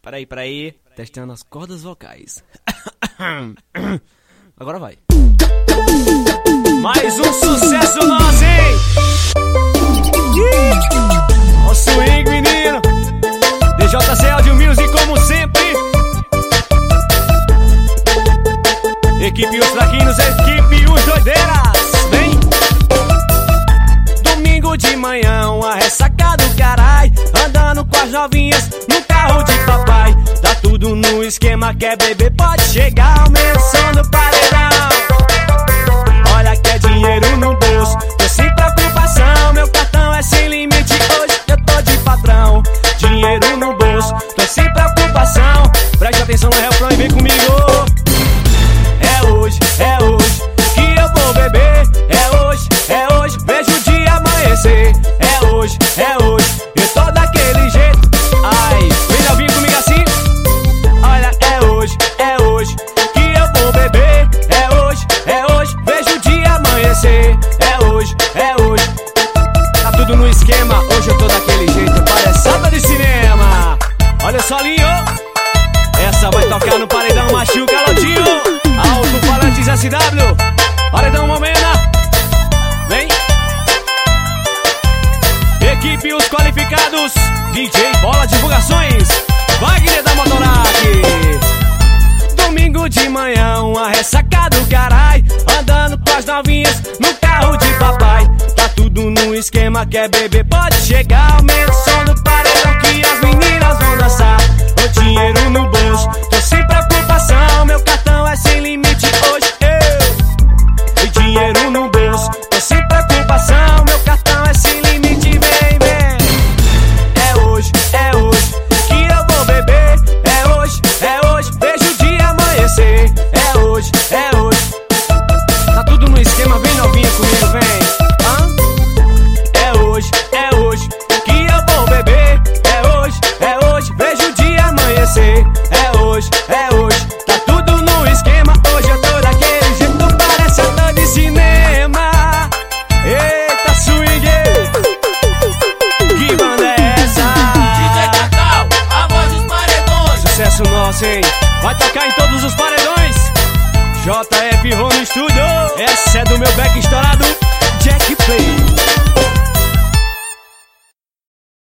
Peraí, testando as cordas vocais. Agora vai. Mais um sucesso nosso, hein? O swing, menino. DJC Audio Music, como sempre. Equipe Os Fraquinhos, equipe Os Doideiras. Vem! Domingo de manhã, uma ressaca do carai, andando com as novinhas no carro de papai. Tá tudo no esquema, quer beber, pode chegar. Aumenta o som do paredão. Olha que é dinheiro no bolso, tô sem preocupação. Meu cartão é sem limite, hoje eu tô de patrão. Dinheiro no bolso, tô sem preocupação. Preste atenção no refrão e vem comigo. É hoje que eu vou beber. É hoje, vejo o dia amanhecer. É hoje, eu tô daquele jeito. Ai, vem novinho comigo assim. Olha, é hoje que eu vou beber. É hoje, vejo o dia amanhecer. É hoje, tá tudo no esquema. Hoje eu tô daquele jeito, palhaçada de cinema. Olha só, Linho, essa vai tocar no paredão machuca, Lodinho. Alto-falantes SW, paredão Momena. Vem. Equipe Os Qualificados, DJ Bola Divulgações, Wagner da Motorac. Domingo de manhã, uma ressaca do carai, andando com as novinhas no carro de papai. Tá tudo no esquema, quer beber, pode chegar. Aumenta o som do paredão que as meninas vão dançar. O dinheiro no bolso, tô sem preocupação. Meu cartão é sem limite, hoje eu. E dinheiro no bolso, tô sem preocupação. Meu cartão é sem limite, vem. É hoje que eu vou beber. É hoje, vejo o dia amanhecer. É hoje, tá tudo no esquema, vem novinha comigo, vem. É hoje que eu vou beber. É hoje, vejo o dia amanhecer. É hoje, tá tudo no esquema. Hoje eu tô daquele jeito, parece ator de cinema. Eita, swing! Que banda é essa? DJ Cacau, a voz dos paredões. Sucesso nosso, hein? Vai tocar em todos os paredões. JF Ron no estúdio. Essa é do meu back estourado, Jack Play.